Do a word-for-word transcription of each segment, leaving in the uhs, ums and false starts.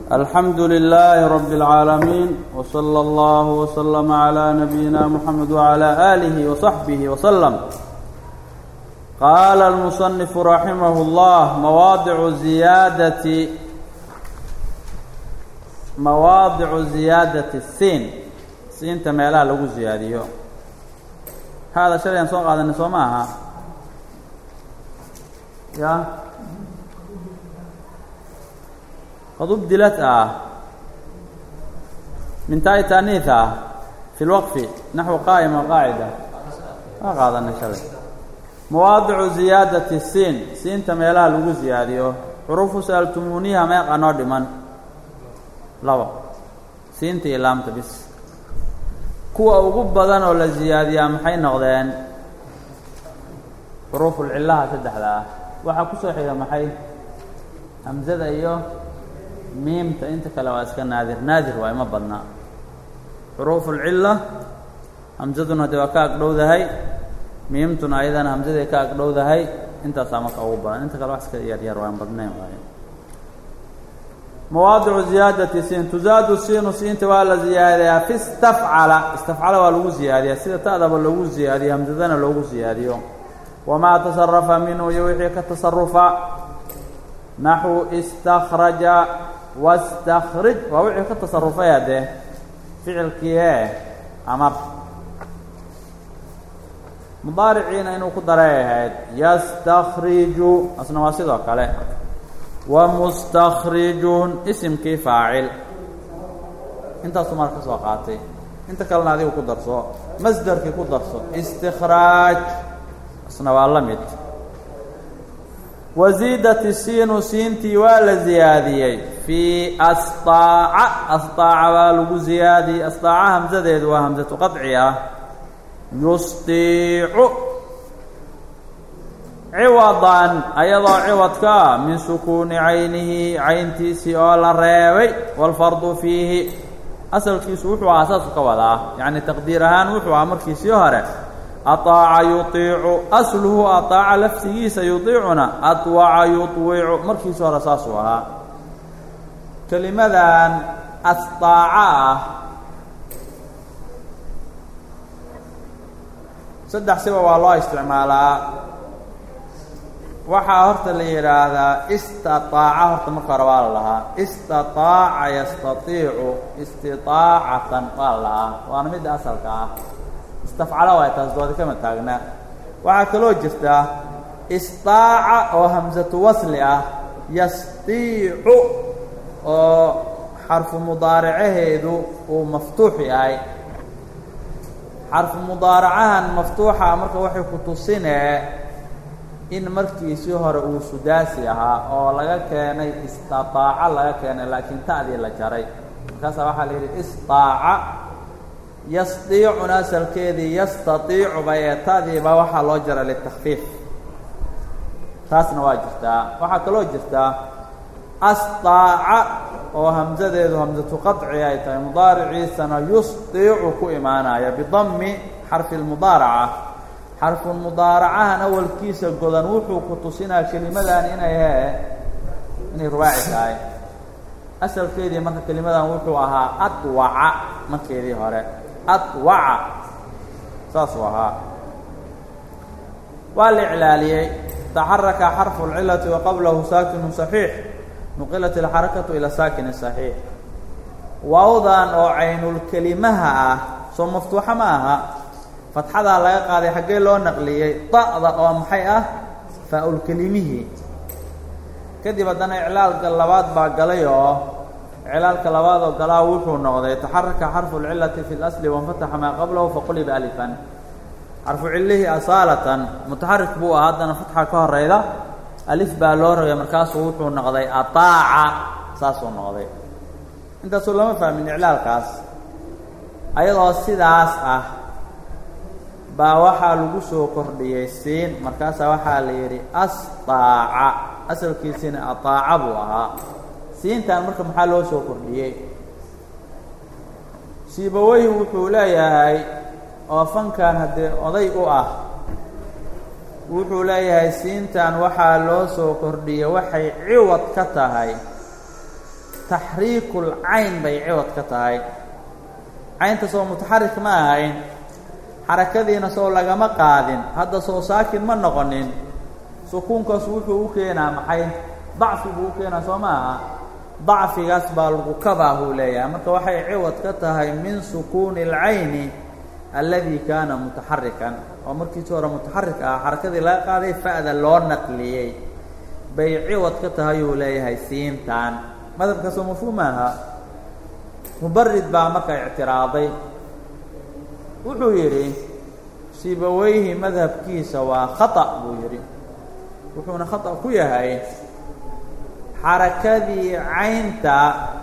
الحمد لله رب العالمين وصلى الله وسلم على نبينا محمد وعلى آله وصحبه وسلم. قال المصنف رحمه الله مواضع زيادة مواضع زيادة السين سين تميلها لغو زياديو هذا شيء ينسوق هذا النسوة معها يا قد أبدلت آه من تاء تانيثة في الوقف نحو قائمة قاعدة هذا النشر. مواضع زيادة السين سين تميلها لغو زياديو حروف سألتمونيها ما يقنوا دمان لوا سين تيلام تبس كوا أوجب بدن ولا زيادة محين نقدين حروف العلة تدح لها وحكوسه حيا محين همزة أيوه ميم أنت كلا واسكن نادر نادر وأي ما بدنا حروف العلة همزة هذا وكاك لو ذهي ميم تنا أيضا همزة كاك لو ذهي أنت سامك أوبا أنت كلا واسكن يار يار وأي بدنا وأي. مواضع زيادة سين تزاد السين سين توالى زيادة في استفعل استفعل ولو زيادة سيدة تأدب ولو زيادة همزة ولو زيادة وما تصرف منه يوحي كتصرف نحو استخرج واستخرج ووحي كتصرف يده فعل كيه أمر مضارعين إنه قدره يستخرج أصلا واسدك عليه ومستخرج اسم كيف فاعل انت سمارك سوقاتي انت كلنا هذه وقدرسو مصدر كي قدرسو استخراج اصلا والله مت وزيدت السين سينتي ولا زياديه في اسطاع اسطاع والو زيادي اسطاع همزه وهمزه قطعيه يسطيع عوضا أيضا عوضك من سكون عينه عينتي سيول الريوي والفرض فيه أصل كيس وحوى أساسك وضع يعني تقديرهان وحوى أمر كيس يهره أطاع يطيع أصله أطاع لفسه سيطيعنا أطوع يطويع أمر كيس يهر أساسها كلمة أطاع صدح سوى والله استعمالها waxaa horta la yiraahdaa istataa'a horta marka hore waa lahaa istataa'a yastatii'u istitaa'atan wala waana mid asalka ah istafcala waa taas dood kama taagna waxa kale oo jirta istaa'a oo hamzatu wasli ah yastii'u oo xarfu mudaariceedu uu maftuux yahay xarfu mudaaricahan maftuuxa marka waxay ku tusinee in markiisii hore uu sudaasi ahaa oo laga keenay istataa'a laga keenay laakiin taadii la jaray markaas waxa la yiri istaa'a yasdii'u nasalkeedii yastatii'u bayatadii ba waxa loo jaray li takhfiif taasna waa jirtaa waxa kale oo jirtaa astaa'a oo hamzadeedu hamzatu qat'i ay tahay mudaariciisana yusdii'u ku imaanaya bidammi xarfi almudaara'a حرف المضارعة أول كيس قدن وحو كتوسنا كلمة إن هي إن رواعي هاي أصل كذي ما كلمة وحو أها أطوع ما كذي هراء أطوع صاصوها والإعلالية تحرك حرف العلة وقبله ساكن صحيح نقلت الحركة إلى ساكن صحيح ووضع أو عين الكلمة ثم مفتوحة معها فتحة لا يقاضي حقي لو نقلية طأضة ومحيئة فأول كلمه كذي بدنا إعلال قلبات باقليه إعلال قلبات وقلاه وحو النغضة يتحرك حرف العلة في الأصل وانفتح ما قبله فقلب ألفا حرف عليه أصالة متحرك بو هذا فتحة كهر إذا ألف بالور يمركاس وحو النغضة أطاع ساسو النغضة انت سلما فهم من إعلال قاس أيضا السيداس أه baa waxa lagu soo kordhiyay siin markaas waxa la yiri astaa'a asalkiisina ataa'a buu ahaa siintan marka maxaa loo soo kordhiyay siibaway wuxuu leeyahay oo fankan hadee oday u ah wuxuu leeyahay siintan waxa loo soo kordhiyay waxay ciwad ka tahay taxriikul cayn bay ciwad ka tahay caynta soo mutaxarik ma ahayn xarakadiina soo lagama qaadin hadda soo saakin ma noqonin sukuunkaas wuxuu u keenaa maxay dacfi buu u keenaa soo maaha dacfigaas baa lagu kabaa buu leeyahay marka waxay ciwad ka tahay min sukuuni اlcayni aladi kaana mutaxarikan oo markiisi hore mutaxarik ah xarakadii laga qaaday fa'da loo naqliyey bay ciwad ka tahay uu leeyahay siintan madhabkaasoo mafhuum maaha mubarid baa marka ictiraaday wuxuu yidhi sibawayhi madhabkiisa waa khata buu yidhi wuxuuna khata ku yahay xarakadii caynta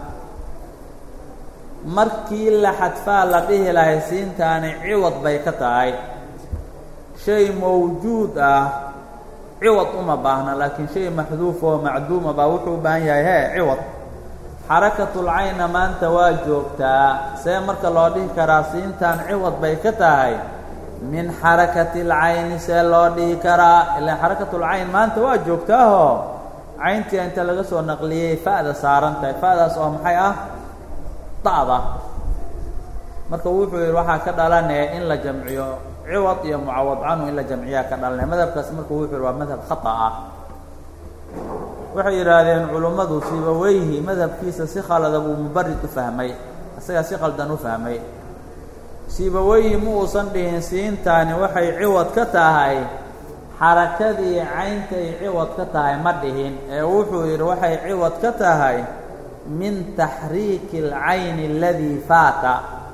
markii la xadfaa la dhihi lahay siintaani ciwad bay ka tahay shay mawjuud ah ciwad uma baahna laakiin shay maxduuf oo macduuma baa wuxuu u baahan yahay hee ciwad xarakatul caynna maanta waa joogtaa see marka loo dhihi karaa siintaan ciwad bay ka tahay min xarakatil cayni see loo dhihi karaa ilaa xarakatul cayn maanta waa joogtaahoo cayntii inta laga soo naqliyey fa'da saaran tahay fa'daas oo maxay ah da'da marka wuxuu yidhi waxaa ka dhalanaya in la jamciyo ciwad iyo mucawad canhu in la jamciyaa ka dhalanaya madhabkaas marka wuxuu yidhi waa madhab khata ah waxay yidhaahdeen culummadu sibawayhi madhabkiisa si khalada buu mubarid u fahmay isagaa si qaldan u fahmay sibawayhi ma uusan dhihin siintaani waxay ciwad ka tahay xarakadii cayntay ciwad ka tahay ma dhihin ee wuxuu yidhi waxay ciwad ka tahay min taxriiki اlcayni aladii faata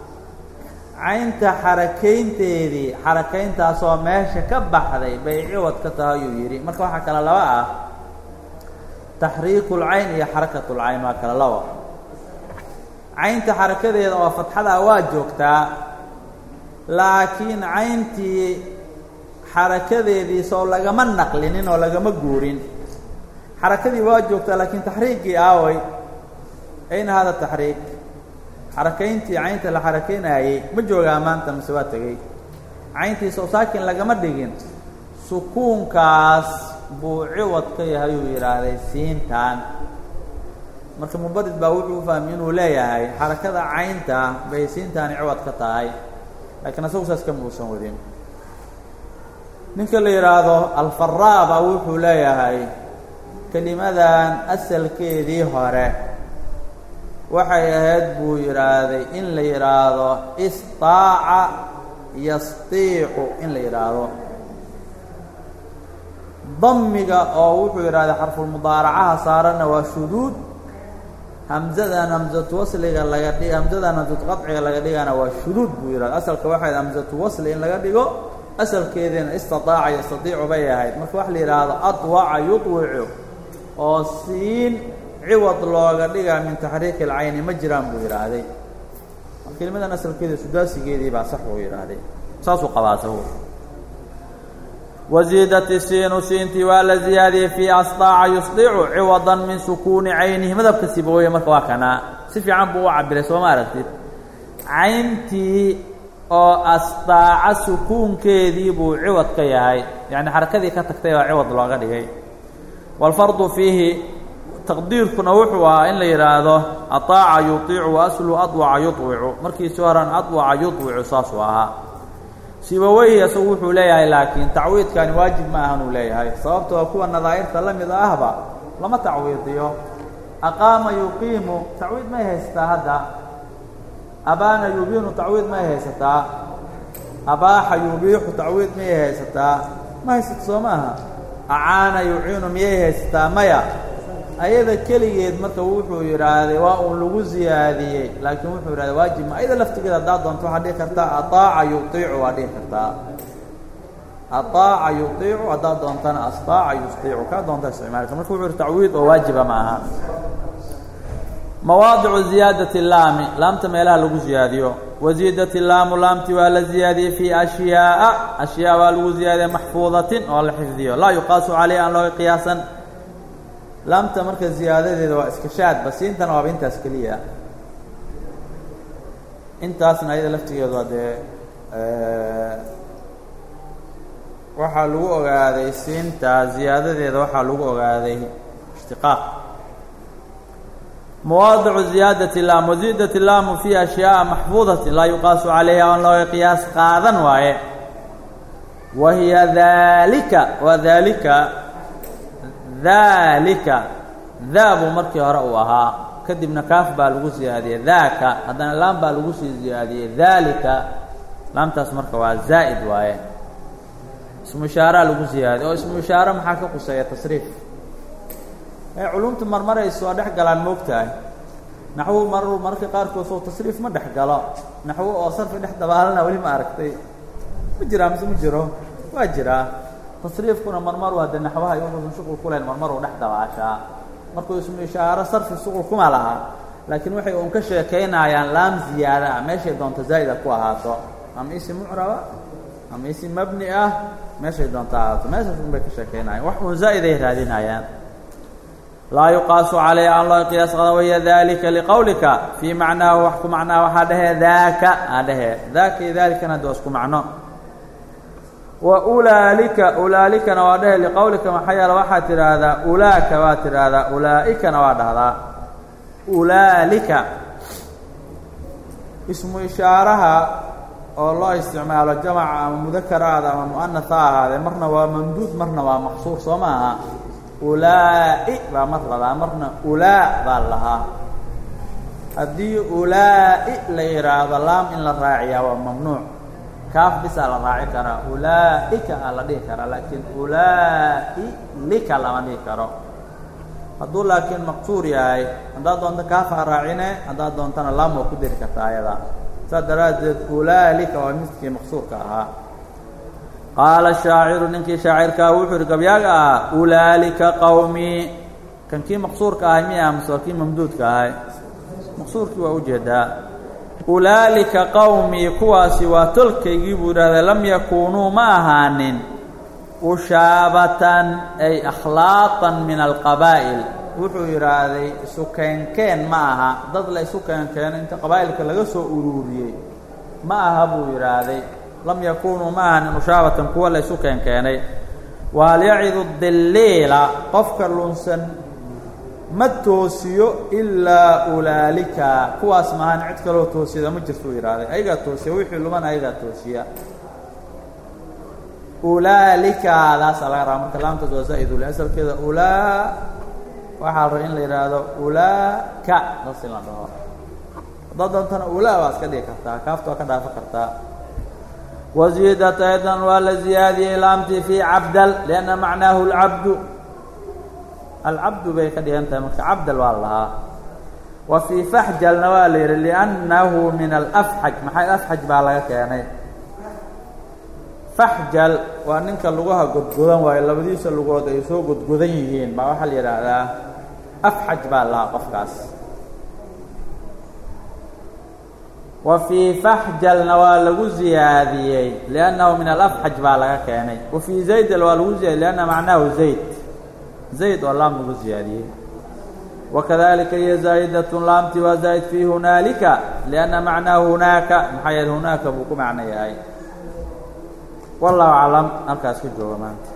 caynta xarakaynteedii xarakayntaasoo meesha ka baxday bay ciwad ka tahay ayuu yidhi marka waxaa kale laba ah taxriiku lcayn iyo xarakat lcayn waa kale laba caynta xarakadeeda oo fatxada waa joogtaa laakiin cayntii xarakadeedii soo lagama naqlinin oo lagama guurin xarakadii waa joogtaa laakiin taxriiggii aaway ayna hada taxriik xarakayntii caynta la xarakaynayey ma joogaa maanta mise waa tegey cayntii soo saakin lagama dhigin sukuunkaas buu ciwad ka yahay uu yidhaahday siintan marka mubarid baa wuxuu u fahmay inuu leeyahay xarakada caynta bay siintaani ciwad ka tahay laakiin asagu saas kama uusan wadin ninka la yidhaahdo alfaraa baa wuxuu leeyahay kelimadan asalkeedii hore waxay ahayd buu yidhaahday in la yidhaahdo istaaca yastiicu in la yidhaahdo damiga oo wuxuu yidhahday xarfulmudaaracaha saaranna waa shuduud hamzadan hamsatu wasliga laga dhig hamzadan hamsatu qadciga laga dhigana waa shuduud buu yidhahda asalka waxay hamsatu wasli in laga dhigo asalkeediina istataaca yastatiicu bay ahayd marka waxa la yidhaahdo adwaca yudwicu oo siin ciwad looga dhigaa min taxriiki alcayni ma jiraan buu yidhaahday kelimadan asalkeeda sudaasigeedii baa sax buu yidhaahday saasuu qabaa asagu waziidati siinu siintii waa la ziyaadiyey fii astaaca yusdicu ciwadan min sukuuni caynihi madhabka sibaweye marka waa kanaa si fiican buu u cabiray sooma aragtid cayntii oo astaaca sukuunkeedii buu ciwad ka yahay yacni xarakadii ka tagtay oo ciwad looga dhigay waalfardu fiihi taqdiirkuna wuxuu ahaa in la yidhaahdo ataaca yuiicu wa aslu adwaca yudwicu markiisi horan adwaca yudwicu saasuu ahaa sibaweyhi isagu wuxuu leeyahay laakiin tacwiidkani waajib ma ahan uu leeyahay sababtoo kuwa nadaa'irta la mida ahba lama tacwiidiyo aqaama yuqiimu tacwiid may haysataa hadda abaana yubiinu tacwiid may haysataa abaaxa yubiixu tacwiid miyay haysataa ma haysato soo maaha acaana yuciinu miyay haysataa maya ayada keligeed marka wuxuu yidhaahday waa uun lagu ziyaadiyey laakiin wuxuu yidhahday waajib ma ayada laftigeeda haddaad doonto waxaad dhihi kartaa ataaca yuiicu waad dhihi kartaa ataaca yuiicu haddaad doontana astaaca yustiicu kaa doonta isticmaalka marka wuxuu yihi tacwiid oo waajiba ma aha mawaadicu ziyaadati laami laamta meelaha lagu ziyaadiyo waziidati laamu laamti waa la ziyaadiyey fii ashyaaa ashyaa waa lagu ziyaadiyey maxfuudatin oo la xifdiyo laa yuqaasu caleyh aan looga qiyaasan laamta marka ziyaadadeeda waa iska shaadba siintana waaba intaas keliya intaasna ayada laftigeedu waa dee waxaa lagu ogaaday siinta ziyaadadeeda waxaa lagu ogaaday ishtiqaaq مواضع زيادة اللام وزيدة اللام في أشياء محفوظة لا يقاس عليها وأن لا قياس قادا واي وهي ذلك وذلك ذلك ذاب مركي هرأوها كدبنا كاف بالغوسي هذه ذاك هذا اللام بالغوسي هذه ذلك لام تسمرك والزائد واي اسم إشارة لغوسي هذه أو اسم إشارة محاكا قصية تصريف علومة المرمرة يسوى دحق على الموقتة نحو مر مركي قاركو صوت تصريف ما دحق على نحو صرف دحق دبالنا ولي ما أركتي مجرى مس مجرى واجرى تصريف كنا مرمر وهذا نحوها يوم شغل كل المرمر ونحن وعشاء مركو اسم إشارة صرف الشغل كم لها لكن وحي أم كشة كينا يعني لام زيادة ماشي دون تزايد كوهاتو أم اسم معربة أم اسم مبنية ماشي دون تعاطو ماشي دون كشة كينا وحو زائدة هذين يعني لا يقاس عليه الله قياس وهي ذلك لقولك في معناه وحكم معناه وهذا ذاك هذا ذاك ذلك ندوسكم معناه وأولئك أولئك نواده لقولك ما حيال واحد هذا أولئك واتر هذا أولئك نواده هذا أولئك اسم إشارها الله استعمال الجمع مذكر هذا ومؤنث هذا مرنا وممدود مرنا ومحصور صماها أولئك ومرنا مرنا أولاء بالله هذه أولئك ليرى ظلام إن الراعية وممنوع كاف بس على راعي كرا أولئك على دي كرا لكن أولئك على دي كرا هذول لكن مقصور ياي عندها دون كاف راعينا عندها دون تنا لام وكدير كتايا ذا صدرت أولئك ومسك مقصور كها قال الشاعر إنك شاعر كاوحر كبيعة أولئك قومي كان كي مقصور كهاي مية مصور كي ممدود كهاي مقصور كي ووجدا أولئك قومي كواسي وتلك يجيبوا هذا لم يكونوا معهن أشابة أي أخلاطا من القبائل وحير هذه سكان كان معها ضد لي سكان كان انت قبائلك لغسو أروري معها بوير هذه لم يكونوا معهن أشابة كوا لي سكان كان وهل يعظ الدليل قفكر لنسن ما توسيو إلا أولئك كواس ما نعتك له توسيا ده مجرسو يراده أيها توسيا ويحلو من أيها توسيا أولئك لا سلا رام كلام تزوجه إذا الأصل كذا أولا وحارين ليراده أولئك نص الله ضد أنتنا أولا واس كذي كرتا كافتو كذا فكرتا وزيدت أيضا والزيادة لامتي في عبدل لأن معناه العبد العبد بيكدي أنت عبد والله وفي فحجل نوالير لأنه من الأفحج ما حي الأفحج بالك يعني فحجل وأنك اللغة قد قدام وإلا بديس اللغة يسوع قد قديين ما وحل يرى أفحج بالله قفقاس وفي فحجل نوال زيادة لأنه من الأفحج بالك يعني وفي زيد الوالوزي لأن معناه زيد زيد واللام بزيادة وكذلك هي زائدة لامتي وزائد في هنالك لأن معناه هناك محيل هناك بكم معنى أي والله أعلم أركز في الجوامات